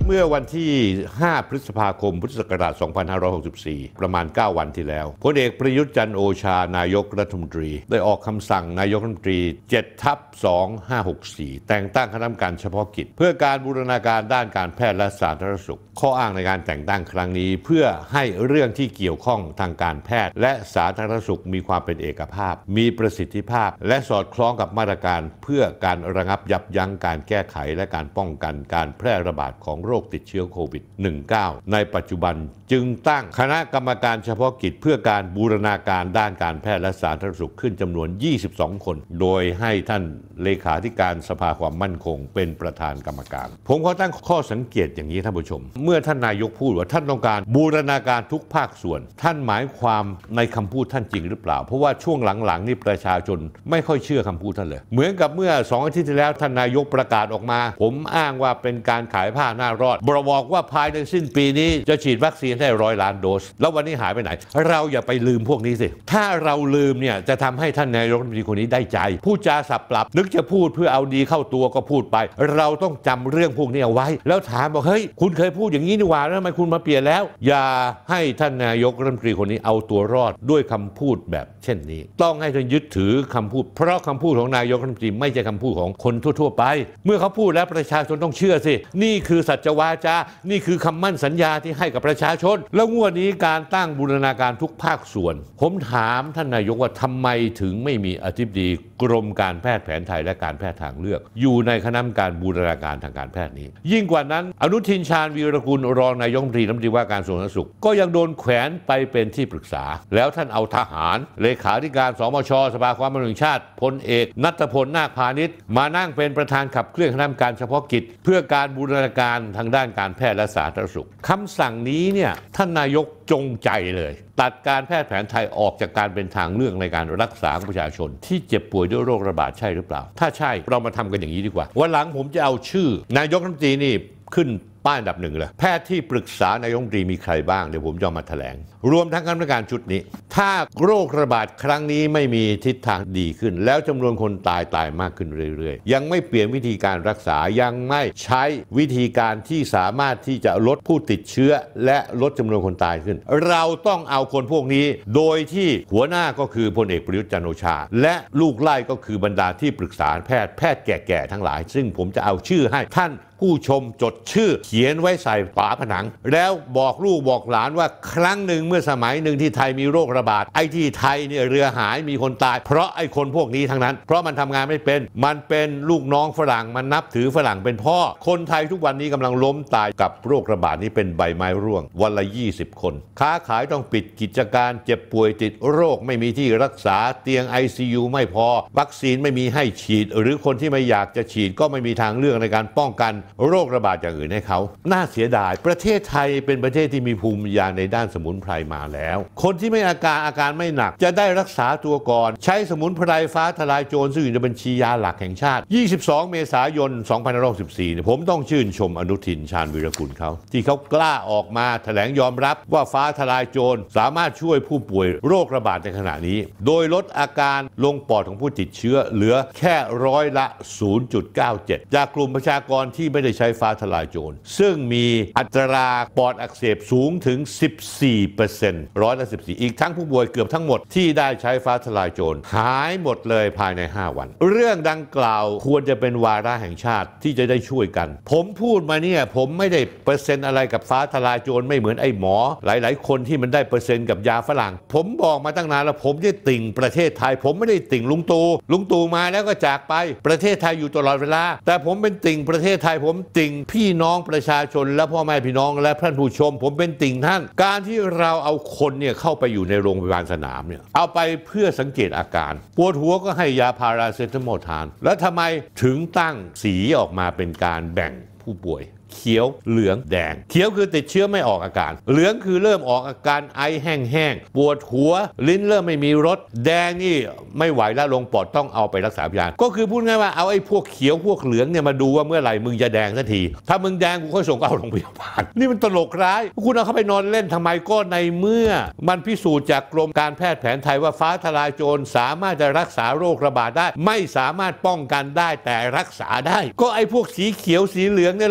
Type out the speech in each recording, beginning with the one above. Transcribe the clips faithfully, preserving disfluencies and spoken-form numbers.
เมื่อวันที่ห้าพฤษภาคมพุทธศักราชสองพันห้าร้อยหกสิบสี่ประมาณเก้าวันที่แล้วพลเอกประยุทธ์จันทร์โอชานายกรัฐมนตรีได้ออกคำสั่งนายกรัฐมนตรี เจ็ดทับสองพันห้าร้อยหกสิบสี่ แต่งตั้งคณะกรรมการเฉพาะกิจเพื่อการบูรณาการด้านการแพทย์และสาธารณสุขข้ออ้างในการแต่งตั้งครั้งนี้เพื่อให้เรื่องที่เกี่ยวข้องทางการแพทย์และสาธารณสุขมีความเป็นเอกภาพมีประสิทธิภาพและสอดคล้องกับมาตรการเพื่อการระงับยับยั้งการแก้ไขและการป้องกันการแพร่ระบาดของโรคติดเชื้อโควิด สิบเก้า ในปัจจุบันจึงตั้งคณะกรรมการเฉพาะกิจเพื่อการบูรณาการด้านการแพทย์และสาธารณสุขขึ้นจำนวนยี่สิบสองคนโดยให้ท่านเลขาธิการสภาความมั่นคงเป็นประธานกรรมการผมขอตั้งข้อสังเกตอย่างนี้ท่านผู้ชมเมื่อท่านนายกพูดว่าท่านต้องการบูรณาการทุกภาคส่วนท่านหมายความในคำพูดท่านจริงหรือเปล่าเพราะว่าช่วงหลังๆนี่ประชาชนไม่ค่อยเชื่อคำพูดท่านเลยเหมือนกับเมื่อสองอาทิตย์ที่แล้วท่านนายกประกาศออกมาผมอ้างว่าเป็นการขายผ้าหน้ารอดบอกว่าภายในสิ้นปีนี้จะฉีดวัคซีนให้ร้อยล้านโดสแล้ววันนี้หายไปไหนเราอย่าไปลืมพวกนี้สิถ้าเราลืมเนี่ยจะทำให้ท่านนายกรัฐมนตรีคนนี้ได้ใจพูดจาสับปรับนึกจะพูดเพื่อเอาดีเข้าตัวก็พูดไปเราต้องจำเรื่องพวกนี้เอาไว้แล้วถามบอกเฮ้ยคุณเคยพูดอย่างนี้นี่หว่าแล้วทำไมคุณมาเปลี่ยนแล้วอย่าให้ท่านนายกรัฐมนตรีคนนี้เอาตัวรอดด้วยคำพูดแบบเช่นนี้ต้องให้ท่านยึดถือคำพูดเพราะคำพูดของนายกรัฐมนตรีไม่ใช่คำพูดของคนทั่วๆไปเมื่อเขาพูดแล้วประชาชนต้องเชื่อสินี่คือสัจวาจานี่คือคำมั่นสัญญาที่ให้กับประชาชนแล้วงวดนี้การตั้งบูรณาการทุกภาคส่วนผมถามท่านนายกว่าทำไมถึงไม่มีอธิบดีกรมการแพทย์แผนไทยและการแพทย์ทางเลือกอยู่ในคณะกรรมการบูรณาการทางการแพทย์นี้ยิ่งกว่านั้นอนุทินชาญวีรกุลรองนายกรัฐมนตรีรัฐมนตรีว่าการกระทรวงสาธารณสุขก็ยังโดนแขวนไปเป็นที่ปรึกษาแล้วท่านเอาทหารเลขาธิการสมชสภาความมั่นคงแห่งชาติพลเอกณัฐพลนาคพาณิชย์มานั่งเป็นประธานขับเคลื่อนคณะกรรมการเฉพาะกิจเพื่อการบูรณาการทางด้านการแพทย์และสาธารณสุขคำสั่งนี้เนี่ยท่านนายกจงใจเลยตัดการแพทย์แผนไทยออกจากการเป็นทางเลือกในการรักษาประชาชนที่เจ็บป่วยด้วยโรคระบาดใช่หรือเปล่าถ้าใช่เรามาทำกันอย่างนี้ดีกว่าวันหลังผมจะเอาชื่อนายกรัฐมนตรีนี่ขึ้นป้ายอันดับหนึ่งเลยแพทย์ที่ปรึกษานายกรัฐมนตรีมีใครบ้างเดี๋ยวผมจะมาแถลงรวมทั้งคณะกรรมการชุดนี้ถ้าโรคระบาดครั้งนี้ไม่มีทิศทางดีขึ้นแล้วจำนวนคนตายตายมากขึ้นเรื่อยๆยังไม่เปลี่ยนวิธีการรักษายังไม่ใช้วิธีการที่สามารถที่จะลดผู้ติดเชื้อและลดจำนวนคนตายขึ้นเราต้องเอาคนพวกนี้โดยที่หัวหน้าก็คือพลเอกประยุทธ์จันทร์โอชาและลูกไล่ก็คือบรรดาที่ปรึกษาแพทย์แพทย์แก่ๆทั้งหลายซึ่งผมจะเอาชื่อให้ท่านผู้ชมจดชื่อเขียนไว้ใส่ฝาผนังแล้วบอกลูกบอกหลานว่าครั้งหนึ่งเมื่อสมัยหนึ่งที่ไทยมีโรคระบาดไอ้ที่ไทยเนี่ยเรือหายมีคนตายเพราะไอ้คนพวกนี้ทั้งนั้นเพราะมันทำงานไม่เป็นมันเป็นลูกน้องฝรั่งมันนับถือฝรั่งเป็นพ่อคนไทยทุกวันนี้กำลังล้มตายกับโรคระบาดนี้เป็นใบไม้ร่วงวันละยี่สิบคนค้าขายต้องปิดกิจการเจ็บป่วยติดโรคไม่มีที่รักษาเตียง ไอ ซี ยู ไม่พอวัคซีนไม่มีให้ฉีดหรือคนที่ไม่อยากจะฉีดก็ไม่มีทางเลือกในการป้องกันโรคระบาดอย่างอื่นให้เขาน่าเสียดายประเทศไทยเป็นประเทศที่มีภูมิปัญญาในด้านสมุนไพรมาแล้วคนที่ไม่อาการอาการไม่หนักจะได้รักษาตัวก่อนใช้สมุนไพรฟ้าทลายโจรซึ่งอยู่ในบัญชียาหลักแห่งชาติยี่สิบสองเมษายนสองพันห้าร้อยหกสิบสี่เนี่ยผมต้องชื่นชมอนุทินชาญวีรกุลเขาที่เขากล้าออกมาแถลงยอมรับว่าฟ้าทลายโจรสามารถช่วยผู้ป่วยโรคระบาดในขณะนี้โดยลดอาการลงปอดของผู้ติดเชื้อเหลือแค่ร้อยละ ศูนย์จุดเก้าเจ็ด จากกลุ่มประชากรที่ไม่ได้ใช้ฟ้าทลายโจรซึ่งมีอัตราปอดอักเสบสูงถึง สิบสี่เปอร์เซ็นต์ ร้อยละสิบสี่อีกทั้งผู้ป่วยเกือบทั้งหมดที่ได้ใช้ฟ้าทลายโจรหายหมดเลยภายในห้าวันเรื่องดังกล่าวควรจะเป็นวาระแห่งชาติที่จะได้ช่วยกันผมพูดมาเนี่ยผมไม่ได้เปอร์เซ็นต์อะไรกับฟ้าทลายโจรไม่เหมือนไอ้หมอหลายๆคนที่มันได้เปอร์เซ็นต์กับยาฝรั่งผมบอกมาตั้งนานแล้วผมจะติ่งประเทศไทยผมไม่ได้ติ่งลุงตู่ลุงตู่มาแล้วก็จากไปประเทศไทยอยู่ตลอดเวลาแต่ผมเป็นติ่งประเทศไทยผมติ่งพี่น้องประชาชนและพ่อแม่พี่น้องและท่านผู้ชมผมเป็นติ่งท่านการที่เราเอาคนเนี่ยเข้าไปอยู่ในโรงพยาบาลสนามเนี่ยเอาไปเพื่อสังเกตอาการปวดหัวก็ให้ยาพาราเซตามอลทานแล้วทำไมถึงตั้งสีออกมาเป็นการแบ่งผู้ป่วยเขียวเหลืองแดงเขียวคือติดเชื้อไม่ออกอาการเหลืองคือเริ่มออกอาการไอแห้งๆปวดหัวลิ้นเริ่มไม่มีรสแดงนี่ไม่ไหวแล้วลงปอดต้องเอาไปรักษาพยาบาลก็คือพูดง่ายว่าเอาไอ้พวกเขียวพวกเหลืองเนี่ยมาดูว่าเมื่อไหร่มึงจะแดงสักทีถ้ามึงแดงกูค่อยส่งเข้าโรงพยาบาลนี่มันตลกร้ายคุณเอาเข้าไปนอนเล่นทำไมก็ในเมื่อมันพิสูจน์จากกรมการแพทย์แผนไทยว่าฟ้าทลายโจรสามารถจะรักษาโรคระบาดได้ไม่สามารถป้องกันได้แต่รักษาได้ก็ไอ้พวกสีเขียวสีเหลืองในระหว่างนอน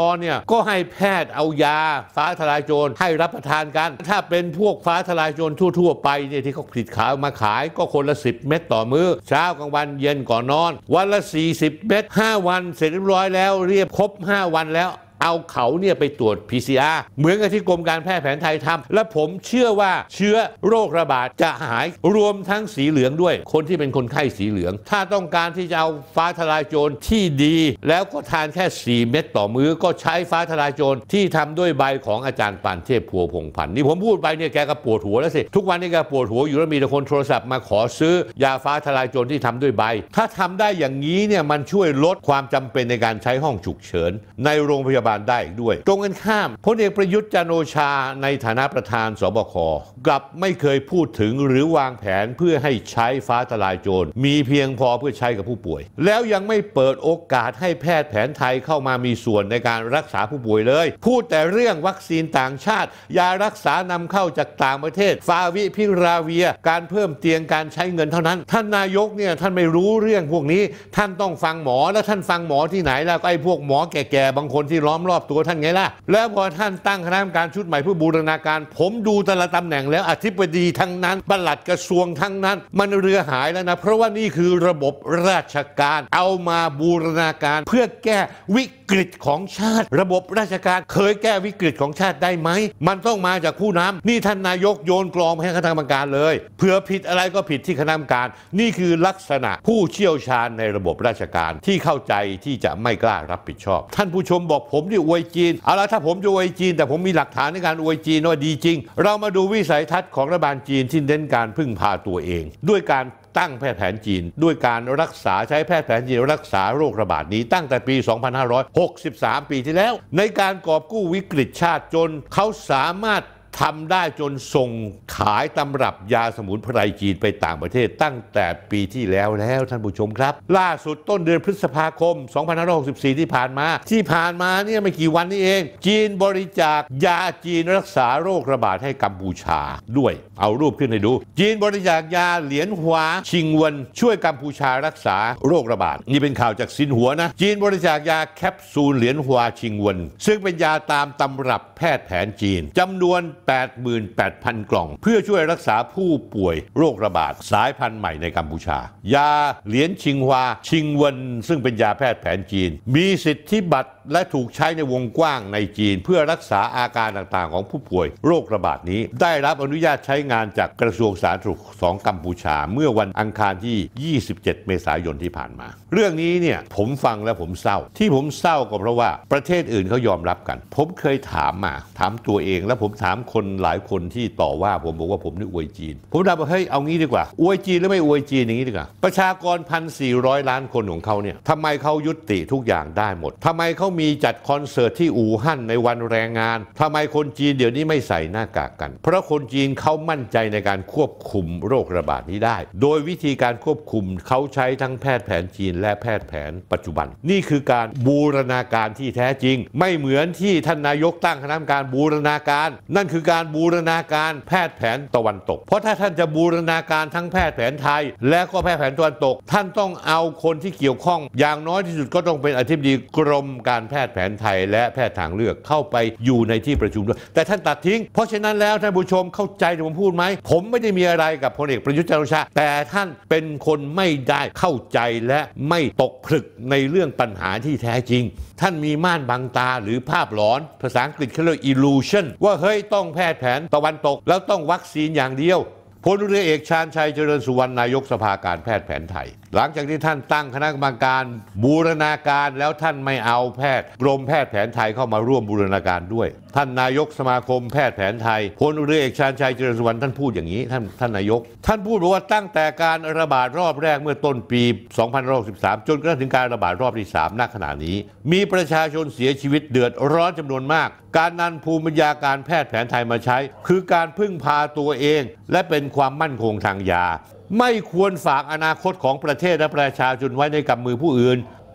เนี่ยก็ให้แพทย์เอายาฟ้าทลายโจรให้รับประทานกันถ้าเป็นพวกฟ้าทลายโจรทั่วๆไปเนี่ยที่เขาผลิตขายมาขายก็คนละสิบเม็ดต่อมื้อเช้ากลางวันเย็นก่อนนอนวันละสี่สิบเม็ดห้าวันเสร็จเรียบร้อยแล้วเรียบครบห้าวันแล้วเอาเขาเนี่ยไปตรวจ พี ซี อาร์ เหมือนกับที่กรมการแพทย์แผนไทยทำและผมเชื่อว่าเชื้อโรคระบาดจะหายรวมทั้งสีเหลืองด้วยคนที่เป็นคนไข้สีเหลืองถ้าต้องการที่จะเอาฟ้าทลายโจรที่ดีแล้วก็ทานแค่สี่เม็ดต่อมื้อก็ใช้ฟ้าทลายโจรที่ทำด้วยใบของอาจารย์ปานเทพพัวพงษ์พันธ์นี่ผมพูดไปเนี่ยแกก็ปวดหัวแล้วสิทุกวันนี้แกปวดหัวอยู่แล้วมีแต่คนโทรศัพท์มาขอซื้อยาฟ้าทลายโจรที่ทำด้วยใบถ้าทำได้อย่างนี้เนี่ยมันช่วยลดความจำเป็นในการใช้ห้องฉุกเฉินในโรงพยาบาลได้อีกด้วยตรงกันข้ามพลเอกประยุทธ์จันทร์โอชาในฐานะประธานสบคกลับไม่เคยพูดถึงหรือวางแผนเพื่อให้ใช้ฟ้าทลายโจรมีเพียงพอเพื่อใช้กับผู้ป่วยแล้วยังไม่เปิดโอกาสให้แพทย์แผนไทยเข้ามามีส่วนในการรักษาผู้ป่วยเลยพูดแต่เรื่องวัคซีนต่างชาติยารักษานำเข้าจากต่างประเทศฟาวิพิราเวียการเพิ่มเตียงการใช้เงินเท่านั้นท่านนายกเนี่ยท่านไม่รู้เรื่องพวกนี้ท่านต้องฟังหมอแล้วท่านฟังหมอที่ไหนแล้วไอ้พวกหมอแก่ๆบางคนที่ล้อมรอบตัวท่านไงล่ะแล้วพอท่านตั้งคณะกรรมการชุดใหม่เพื่อบูรณาการผมดูแต่ละตำแหน่งแล้วอธิบดีทั้งนั้นปลัดกระทรวงทั้งนั้นมันเรือหายแล้วนะเพราะว่านี่คือระบบราชการเอามาบูรณาการเพื่อแก้วิกฤตของชาติระบบราชการเคยแก้วิกฤตของชาติได้ไหมมันต้องมาจากผู้นำนี่ท่านนายกโยนกลองให้คณะกรรมการเลยเผื่อผิดอะไรก็ผิดที่คณะกรรมการนี่คือลักษณะผู้เชี่ยวชาญในระบบราชการที่เข้าใจที่จะไม่กล้ารับผิดชอบท่านผู้ชมบอกผมที่อวยจีนเอาละถ้าผมจะอวยจีนแต่ผมมีหลักฐานในการอวยจีนว่าดีจริงเรามาดูวิสัยทัศน์ของรัฐบาลจีนที่เน้นการพึ่งพาตัวเองด้วยการตั้งแพทย์แผนจีนด้วยการรักษาใช้แพทย์แผนจีนรักษาโรคระบาดนี้ตั้งแต่ปี สองพันห้าร้อยหกสิบสาม ปีที่แล้วในการกอบกู้วิกฤตชาติจนเขาสามารถทำได้จนส่งขายตำรับยาสมุนไพรจีนไปต่างประเทศตั้งแต่ปีที่แล้วแล้วท่านผู้ชมครับล่าสุดต้นเดือนพฤษภาคม สองพันห้าร้อยหกสิบสี่ ที่ผ่านมาที่ผ่านมาเนี่ยไม่กี่วันนี้เองจีนบริจาคยาจีนรักษาโรคระบาดให้กัมพูชาด้วยเอารูปขึ้นให้ดูจีนบริจาคยาเหรียญหวาชิงเวินช่วยกัมพูชารักษาโรคระบาดนี่เป็นข่าวจากซินหัวนะจีนบริจาคยาแคปซูลเหรียญหวาชิงเวินซึ่งเป็นยาตามตำรับแพทย์แผนจีนจำนวน แปดหมื่นแปดพัน กล่องเพื่อช่วยรักษาผู้ป่วยโรคระบาดสายพันธุ์ใหม่ในกัมพูชายาเหรียญชิงฮวาชิงเวินซึ่งเป็นยาแพทย์แผนจีนมีสิทธิบัตรและถูกใช้ในวงกว้างในจีนเพื่อรักษาอาการต่างๆของผู้ป่วยโรคระบาดนี้ได้รับอนุญาตใช้งานจากกระทรวงสาธารณสุขของกัมพูชาเมื่อวันอังคารที่ยี่สิบเจ็ดเมษายนที่ผ่านมาเรื่องนี้เนี่ยผมฟังแล้วผมเศร้าที่ผมเศร้าก็เพราะว่าประเทศอื่นเขายอมรับกันผมเคยถามมาถามตัวเองแล้วผมถามคนหลายคนที่ต่อว่าผมบอกว่าผมนี่อวยจีนผมถามว่าเฮ้ยเอางี้ดีกว่าอวยจีนหรือไม่อวยจีนอย่างนี้ดีกว่าประชากร หนึ่งพันสี่ร้อย ล้านคนของเขาเนี่ยทำไมเขายุติทุกอย่างได้หมดทำไมเขามีจัดคอนเสิร์ตที่อู่ฮั่นในวันแรงงานทำไมคนจีนเดี๋ยวนี้ไม่ใส่หน้ากากกันเพราะคนจีนเขามั่นใจในการควบคุมโรคระบาดนี้ได้โดยวิธีการควบคุมเขาใช้ทั้งแพทย์แผนจีนและแพทย์แผนปัจจุบันนี่คือการบูรณาการที่แท้จริงไม่เหมือนที่ท่านนายกตั้งคณะกรรมการบูรณาการนั่นคือการบูรณาการแพทย์แผนตะวันตกเพราะถ้าท่านจะบูรณาการทั้งแพทย์แผนไทยและก็แพทย์แผนตะวันตกท่านต้องเอาคนที่เกี่ยวข้องอย่างน้อยที่สุดก็ต้องเป็นอธิบดีกรมการแพทย์แผนไทยและแพทย์ทางเลือกเข้าไปอยู่ในที่ประชุมด้วยแต่ท่านตัดทิ้งเพราะฉะนั้นแล้วท่านผู้ชมเข้าใจที่ผมพูดไหมผมไม่ได้มีอะไรกับพลเอกประยุทธ์จันทร์โอชาแต่ท่านเป็นคนไม่ได้เข้าใจและไม่ตกผลึกในเรื่องปัญหาที่แท้จริงท่านมีม่านบังตาหรือภาพหลอนภาษาอังกฤษเขาเรียก illusion ว่าเฮ้ยต้องแพทย์แผนตะวันตกแล้วต้องวัคซีนอย่างเดียวพลเรือเอกชาญชัยเจริญสุวรรณนายกสภาการแพทย์แผนไทยหลังจากที่ท่านตั้งคณะกรรมการบูรณาการแล้วท่านไม่เอาแพทย์กรมแพทย์แผนไทยเข้ามาร่วมบูรณาการด้วยท่านนายกสมาคมแพทย์แผนไทยพลเรือเอกชาญชัยเจริญสุวรรณท่านพูดอย่างนี้ท่านท่านนายกท่านพูดว่าตั้งแต่การระบาดรอบแรกเมื่อต้นปี สองพันห้าร้อยหกสิบสาม จนกระทั่งถึงการระบาดรอบที่สามณขณะนี้มีประชาชนเสียชีวิตเดือดร้อนจำนวนมากการนำภูมิปัญญาการแพทย์แผนไทยมาใช้คือการพึ่งพาตัวเองและเป็นความมั่นคงทางยาไม่ควรฝากอนาคตของประเทศและประชาชนไว้ในกำมือผู้อื่น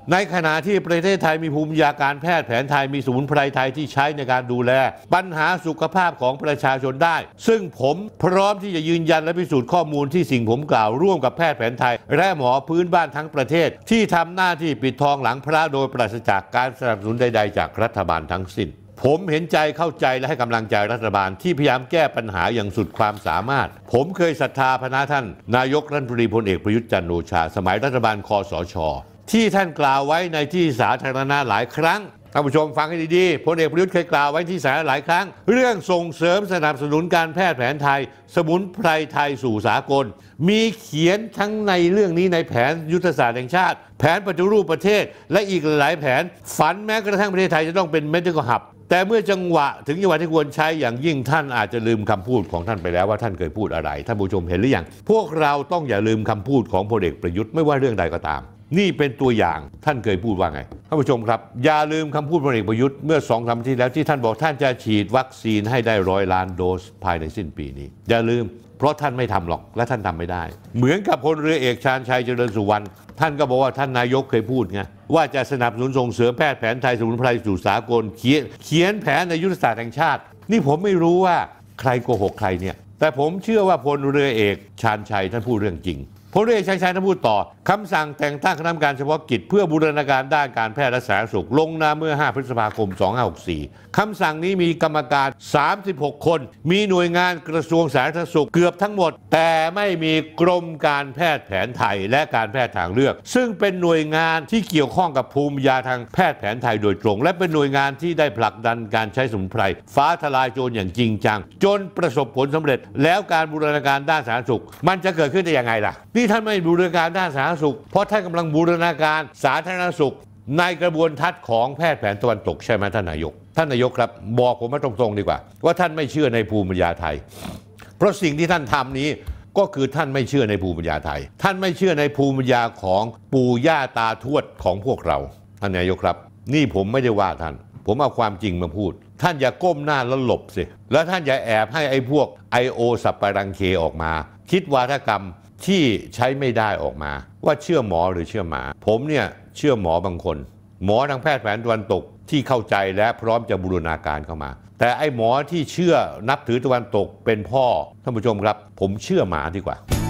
ในขณะที่ประเทศไทยมีภูมิปัญญาการแพทย์แผนไทยมีสมุนไพรไทยที่ใช้ในการดูแลปัญหาสุขภาพของประชาชนได้ซึ่งผมพร้อมที่จะยืนยันและพิสูจน์ข้อมูลที่สิ่งผมกล่าวร่วมกับแพทย์แผนไทยและหมอพื้นบ้านทั้งประเทศที่ทำหน้าที่ปิดทองหลังพระโดยปราศจากการสนับสนุนใดๆจากรัฐบาลทั้งสิ้นผมเห็นใจเข้าใจและให้กำลังใจรัฐบาลที่พยายามแก้ปัญหาอย่างสุดความสามารถผมเคยศรัทธาพระท่านนายกรัฐมนตรีพลเอกประยุทธ์จันทร์โอชาสมัยรัฐบาลคสช.ที่ท่านกล่าวไว้ในที่สาธารณะหลายครั้งท่านผู้ชมฟังให้ดีๆพลเอกประยุทธ์เคยกล่าวไว้ที่สาธารณะหลายครั้งเรื่องส่งเสริมสนับสนุนการแพทย์แผนไทยสมุนไพรไทยสู่สากลมีเขียนทั้งในเรื่องนี้ในแผนยุทธศาสตร์แห่งชาติแผนปฏิรูปประเทศและอีกหลายแผนฝันแม้กระทั่งประเทศไทยจะต้องเป็นเมดิคอลฮับแต่เมื่อจังหวะถึงจังหวะที่ควรใช้อย่างยิ่งท่านอาจจะลืมคำพูดของท่านไปแล้วว่าท่านเคยพูดอะไรท่านผู้ชมเห็นหรือยังพวกเราต้องอย่าลืมคำพูดของพลเอกประยุทธ์ไม่ว่าเรื่องใดก็ตามนี่เป็นตัวอย่างท่านเคยพูดว่าไงท่านผู้ชมครับอย่าลืมคำพูดพลเอกประยุทธ์เมื่อสองสามปีที่แล้วที่ท่านบอกท่านจะฉีดวัคซีนให้ได้ร้อยล้านโดสภายในสิ้นปีนี้อย่าลืมเพราะท่านไม่ทำหรอกและท่านทำไม่ได้เหมือนกับพลเรือเอกชาญชัยเจริญสุวรรณท่านก็บอกว่าท่านนายกเคยพูดไงว่าจะสนับสนุนส่งเสริมแพทย์แผนไทยสมุนไพรสู่สากลเขียนเขียนแผนในยุทธศาสตร์แห่งชาตินี่ผมไม่รู้ว่าใครโกหกใครเนี่ยแต่ผมเชื่อว่าพลเรือเอกชาญชัยท่านพูดเรื่องจริงพลเรือเอกชาญชัยท่านพูดต่อคำสั่งแต่งตั้งคณะกรรมการเฉพาะกิจเพื่อบูรณาการด้านการแพทย์และสาธารณสุขลงนามเมื่อห้าพฤษภาคมสองพันห้าร้อยหกสิบสี่คำสั่งนี้มีกรรมการสามสิบหกคนมีหน่วยงานกระทรวงสาธารณสุขเกือบทั้งหมดแต่ไม่มีกรมการแพทย์แผนไทยและการแพทย์ทางเลือกซึ่งเป็นหน่วยงานที่เกี่ยวข้องกับภูมิปัญญาทางแพทย์แผนไทยโดยตรงและเป็นหน่วยงานที่ได้ผลักดันการใช้สมุนไพรฟ้าทลายโจรอย่างจริงจังจนประสบผลสำเร็จแล้วการบูรณาการด้านสาธารณสุขมันจะเกิดขึ้นได้ยังไงล่ะนี่ท่านไม่บูรณาการด้านสาธารณสุขเพราะท่านกำลังบูรณาการสาธารณสุขในกระบวนทัศน์ของแพทย์แผนตะวันตกใช่ไหมท่านนายกท่านนายกครับบอกผมมาตรงๆดีกว่าว่าท่านไม่เชื่อในภูมิปัญญาไทยเพราะสิ่งที่ท่านทำนี้ก็คือท่านไม่เชื่อในภูมิปัญญาไทยท่านไม่เชื่อในภูมิปัญญาของปู่ย่าตาทวดของพวกเราท่านนายกครับนี่ผมไม่ได้ว่าท่านผมเอาความจริงมาพูดท่านอย่าก้มหน้าแล้วหลบสิแล้วท่านอย่าแอบให้ไอ้พวก ไอ โอ สัปปะรังเคออกมาคิดวาทกรรมที่ใช้ไม่ได้ออกมาว่าเชื่อหมอหรือเชื่อหมาผมเนี่ยเชื่อหมอบางคนหมอทางแพทย์แผนตะวันตกที่เข้าใจและพร้อมจะบูรณาการเข้ามาแต่ไอ้หมอที่เชื่อนับถือตะวันตกเป็นพ่อท่านผู้ชมครับผมเชื่อหมาดีกว่า